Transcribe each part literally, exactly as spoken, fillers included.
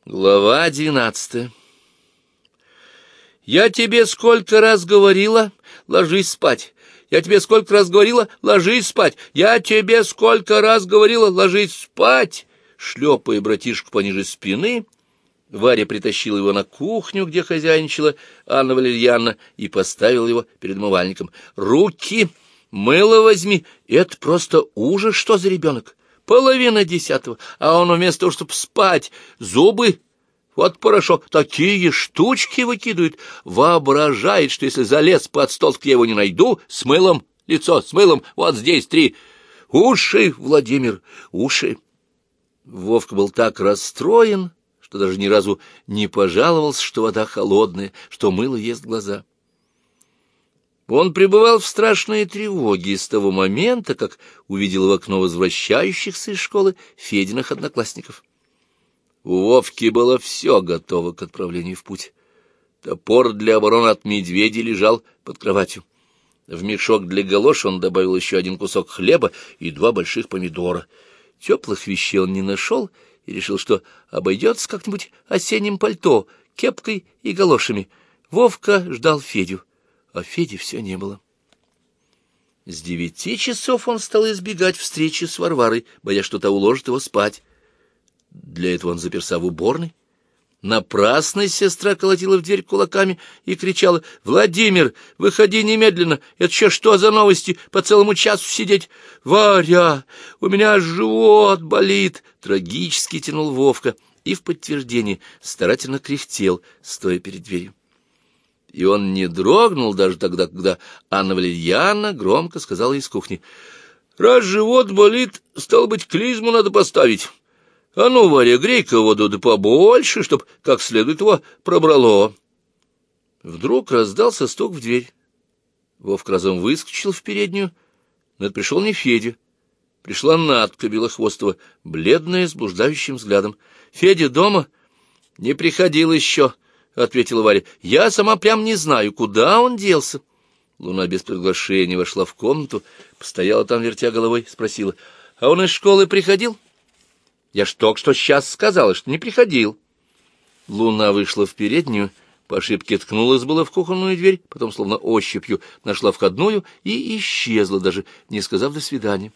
Глава двенадцатая. «Я тебе сколько раз говорила, ложись спать! Я тебе сколько раз говорила, ложись спать! Я тебе сколько раз говорила, ложись спать!» Шлепая братишку пониже спины, Варя притащила его на кухню, где хозяйничала Анна Валерьяновна, и поставила его перед умывальником. «Руки! Мыло возьми! Это просто ужас, что за ребенок! Половина десятого, а он вместо того, чтобы спать, зубы, вот порошок, такие штучки выкидывает, воображает, что если залез под стол, я его не найду, с мылом, лицо с мылом, вот здесь три. Уши, Владимир, уши!» Вовка был так расстроен, что даже ни разу не пожаловался, что вода холодная, что мыло ест глаза. Он пребывал в страшной тревоге с того момента, как увидел в окно возвращающихся из школы Фединых одноклассников. У Вовки было все готово к отправлению в путь. Топор для обороны от медведя лежал под кроватью. В мешок для галош он добавил еще один кусок хлеба и два больших помидора. Теплых вещей он не нашел и решил, что обойдется как-нибудь осенним пальто, кепкой и галошами. Вовка ждал Федю, а Феди все не было. С девяти часов он стал избегать встречи с Варварой, боясь, что та уложит его спать. Для этого он заперся в уборной. Напрасно сестра колотила в дверь кулаками и кричала: «Владимир, выходи немедленно! Это еще что за новости? По целому часу сидеть! Варя, у меня живот болит!» Трагически тянул Вовка и в подтверждение старательно кряхтел, стоя перед дверью. И он не дрогнул даже тогда, когда Анна Валерьяновна громко сказала из кухни: «Раз живот болит, стало быть, клизму надо поставить. А ну, Варя, грей-ка воду да побольше, чтоб как следует его пробрало». Вдруг раздался стук в дверь. Вовка разом выскочил в переднюю, но это пришел не Федя. Пришла Надка Белохвостова, бледная, с блуждающим взглядом. «Федя дома?» «Не приходил еще», — ответила Варя. «Я сама прям не знаю, куда он делся». Луна без приглашения вошла в комнату, постояла там, вертя головой, спросила: «А он из школы приходил?» «Я ж только что сейчас сказала, что не приходил». Луна вышла в переднюю, по ошибке ткнулась было в кухонную дверь, потом, словно ощупью, нашла входную и исчезла, даже не сказав «до свидания».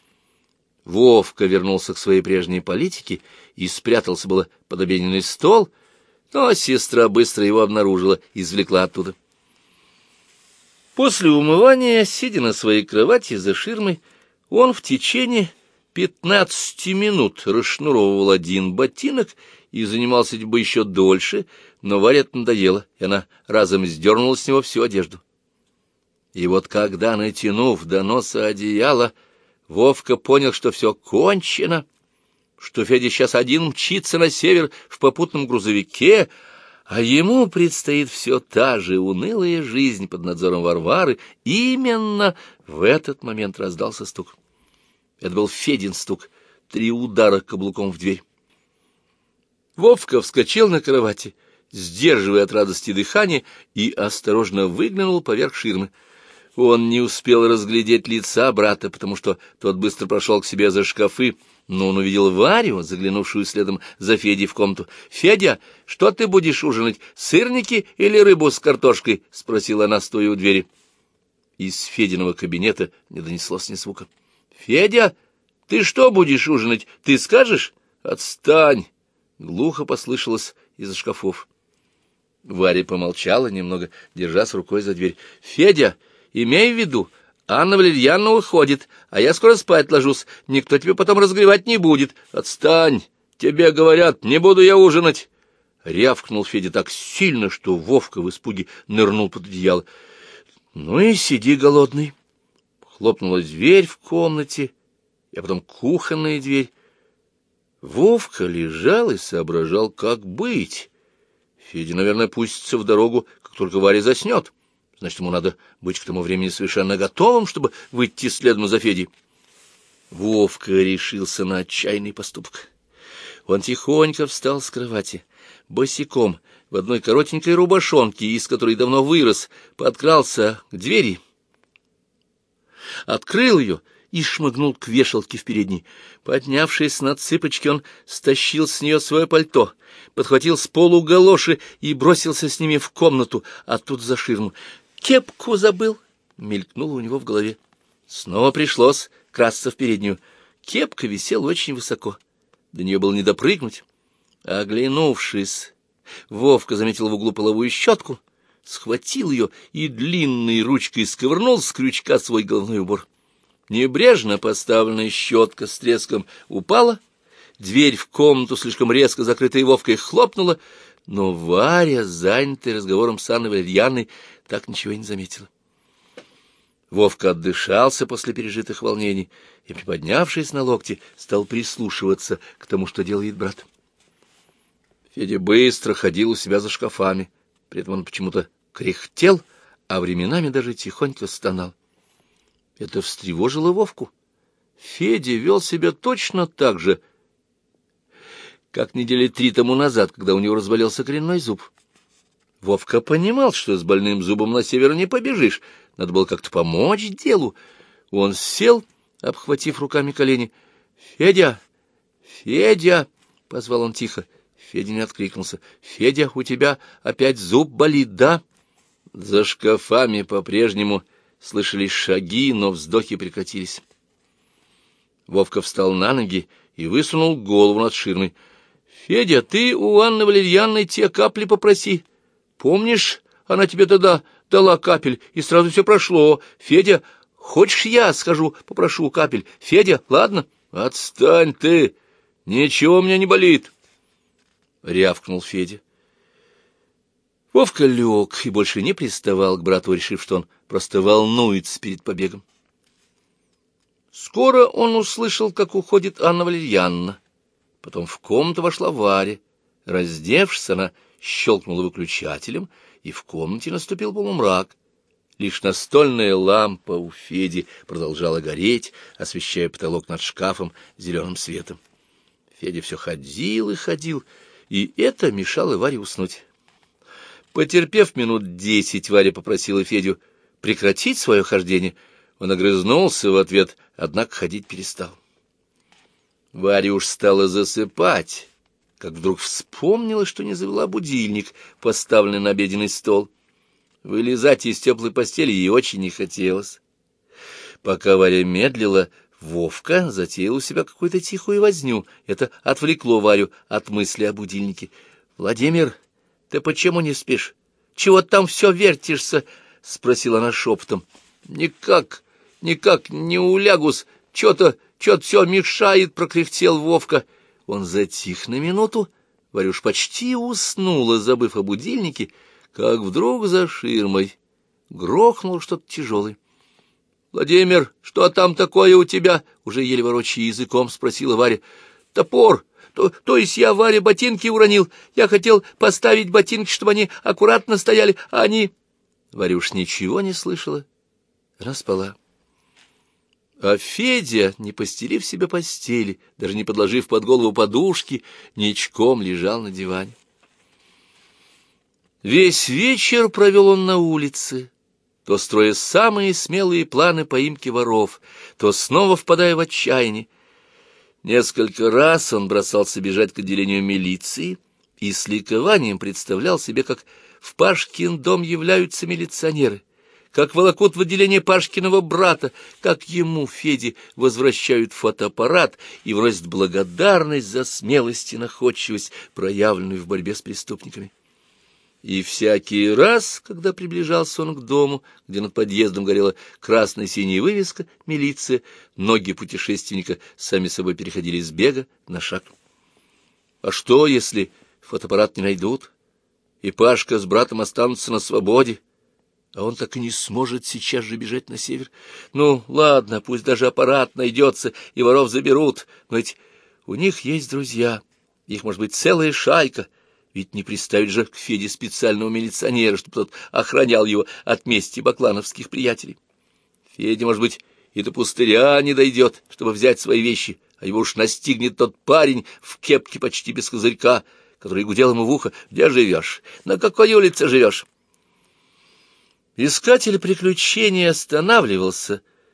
Вовка вернулся к своей прежней политике и спрятался было под обеденный стол, но сестра быстро его обнаружила и извлекла оттуда. После умывания, сидя на своей кровати за ширмой, он в течение пятнадцати минут расшнуровывал один ботинок и занимался этим бы еще дольше, но Варе это надоело, и она разом сдернула с него всю одежду. И вот когда, натянув до носа одеяло, Вовка понял, что все кончено, что Федя сейчас один мчится на север в попутном грузовике, а ему предстоит все та же унылая жизнь под надзором Варвары, именно в этот момент раздался стук. Это был Федин стук, три удара каблуком в дверь. Вовка вскочил на кровати, сдерживая от радости дыхание, и осторожно выглянул поверх ширмы. Он не успел разглядеть лица брата, потому что тот быстро прошел к себе за шкафы, но он увидел Варю, заглянувшую следом за Федей в комнату. «Федя, что ты будешь ужинать, сырники или рыбу с картошкой?» — спросила она, стоя у двери. Из Фединого кабинета не донеслось ни звука. «Федя, ты что будешь ужинать? Ты скажешь?» «Отстань!» — глухо послышалось из-за шкафов. Варя помолчала немного, держась рукой за дверь. «Федя, имей в виду, Анна Валерьяновна уходит, а я скоро спать ложусь. Никто тебе потом разогревать не будет. Отстань! Тебе говорят, не буду я ужинать!» Рявкнул Федя так сильно, что Вовка в испуге нырнул под одеяло. «Ну и сиди голодный». Хлопнула дверь в комнате, а потом кухонная дверь. Вовка лежал и соображал, как быть. Федя, наверное, пустится в дорогу, как только Варя заснет. Значит, ему надо быть к тому времени совершенно готовым, чтобы выйти следом за Федей. Вовка решился на отчаянный поступок. Он тихонько встал с кровати, босиком, в одной коротенькой рубашонке, из которой давно вырос, подкрался к двери, открыл ее и шмыгнул к вешалке в передней. Поднявшись на цыпочки, он стащил с нее свое пальто, подхватил с полу галоши и бросился с ними в комнату, а тут за ширму. «Кепку забыл!» — мелькнуло у него в голове. Снова пришлось красться в переднюю. Кепка висела очень высоко. До нее было не допрыгнуть. Оглянувшись, Вовка заметил в углу половую щетку, схватил ее и длинной ручкой сковырнул с крючка свой головной убор. Небрежно поставленная щетка с треском упала, дверь в комнату, слишком резко закрытая Вовкой, хлопнула, но Варя, занятая разговором с Анной Валерьяной, так ничего и не заметила. Вовка отдышался после пережитых волнений и, приподнявшись на локте, стал прислушиваться к тому, что делает брат. Федя быстро ходил у себя за шкафами, при этом он почему-то кряхтел, а временами даже тихонько стонал. Это встревожило Вовку. Федя вел себя точно так же, как недели три тому назад, когда у него разболелся коренной зуб. Вовка понимал, что с больным зубом на север не побежишь, надо было как-то помочь делу. Он сел, обхватив руками колени. «Федя! Федя!» — позвал он тихо. Федя не откликнулся. «Федя, у тебя опять зуб болит, да?» За шкафами по-прежнему слышались шаги, но вздохи прекратились. Вовка встал на ноги и высунул голову над ширмой. «Федя, ты у Анны Валерьяны те капли попроси. Помнишь, она тебе тогда дала капель, и сразу все прошло. Федя, хочешь, я схожу, попрошу капель? Федя, ладно?» «Отстань ты! Ничего у меня не болит!» — рявкнул Федя. Вовка лег и больше не приставал к брату, решив, что он просто волнуется перед побегом. Скоро он услышал, как уходит Анна Валерьяновна. Потом в комнату вошла Варя. Раздевшись, она щелкнула выключателем, и в комнате наступил полумрак. Лишь настольная лампа у Феди продолжала гореть, освещая потолок над шкафом зеленым светом. Федя все ходил и ходил, и это мешало Варе уснуть. Потерпев минут десять, Варя попросила Федю прекратить свое хождение. Он огрызнулся в ответ, однако ходить перестал. Варя уж стала засыпать, как вдруг вспомнила, что не завела будильник, поставленный на обеденный стол. Вылезать из теплой постели ей очень не хотелось. Пока Варя медлила, Вовка затеял у себя какую-то тихую возню. Это отвлекло Варю от мысли о будильнике. — Владимир, ты почему не спишь? Чего там все вертишься? — спросила она шепотом. — Никак, никак не улягусь. Че-то, че-то все мешает, — прокряхтел Вовка. Он затих на минуту. Варя уж почти уснула, забыв о будильнике, как вдруг за ширмой грохнуло что-то тяжелое. — Владимир, что там такое у тебя? — уже еле ворочая языком спросила Варя. — Топор. То, то есть я, Варя, ботинки уронил. Я хотел поставить ботинки, чтобы они аккуратно стояли, а они... Варя уж ничего не слышала. Она спала. А Федя, не постелив себе постели, даже не подложив под голову подушки, ничком лежал на диване. Весь вечер провел он на улице, то строя самые смелые планы поимки воров, то снова впадая в отчаяние. Несколько раз он бросался бежать к отделению милиции и с ликованием представлял себе, как в Пашкин дом являются милиционеры, как волокут в отделение Пашкиного брата, как ему, Феде, возвращают фотоаппарат и вносят благодарность за смелость и находчивость, проявленную в борьбе с преступниками. И всякий раз, когда приближался он к дому, где над подъездом горела красно-синяя вывеска «Милиция», ноги путешественника сами собой переходили с бега на шаг. А что, если фотоаппарат не найдут, и Пашка с братом останутся на свободе, а он так и не сможет сейчас же бежать на север? Ну, ладно, пусть даже аппарат найдется, и воров заберут, но ведь у них есть друзья, их может быть целая шайка. Ведь не приставить же к Феде специального милиционера, чтобы тот охранял его от мести баклановских приятелей. Федя, может быть, и до пустыря не дойдет, чтобы взять свои вещи, а его уж настигнет тот парень в кепке почти без козырька, который гудел ему в ухо: «Где живешь? На какой улице живешь?» Искатель приключений останавливался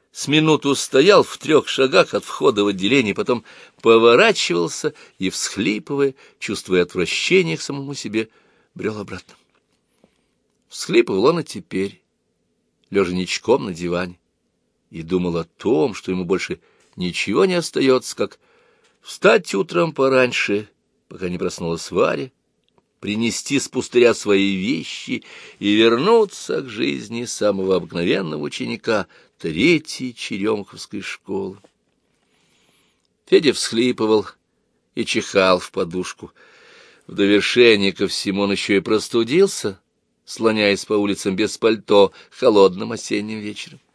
с минуту стоял в трех шагах от входа в отделение, потом поворачивался и, всхлипывая, чувствуя отвращение к самому себе, брел обратно. Всхлипывал он и теперь, лежа ничком на диване, и думал о том, что ему больше ничего не остается, как встать утром пораньше, пока не проснулась Варя, принести с пустыря свои вещи и вернуться к жизни самого обыкновенного ученика третьей черемховской школы. Федя всхлипывал и чихал в подушку. В довершение ко всему он еще и простудился, слоняясь по улицам без пальто холодным осенним вечером.